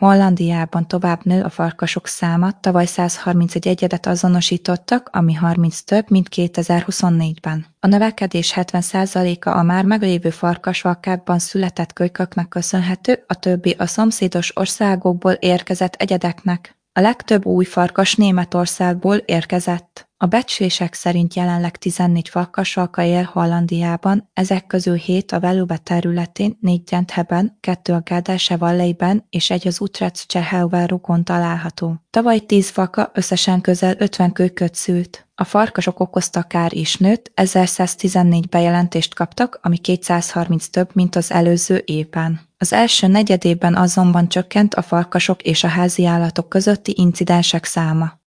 Hollandiában tovább nő a farkasok száma, tavaly 131 egyedet azonosítottak, ami 30 több, mint 2024-ben. A növekedés 70%-a a már meglévő farkasfalkákban született kölyköknek köszönhető, a többi a szomszédos országokból érkezett egyedeknek. A legtöbb új farkas Németországból érkezett. A becslések szerint jelenleg 14 farkasfalka él Hollandiában, ezek közül 7 a Veluwe területén, 4 Gentheben, 2 a Gelderse Valleyben és 1 az Utrecht-Csehelverokon található. Tavaly 10 falka összesen közel 50 kölyköt szült. A farkasok okozta kár is nőtt, 1114 bejelentést kaptak, ami 230 több, mint az előző évben. Az első negyedében azonban csökkent a farkasok és a háziállatok közötti incidensek száma.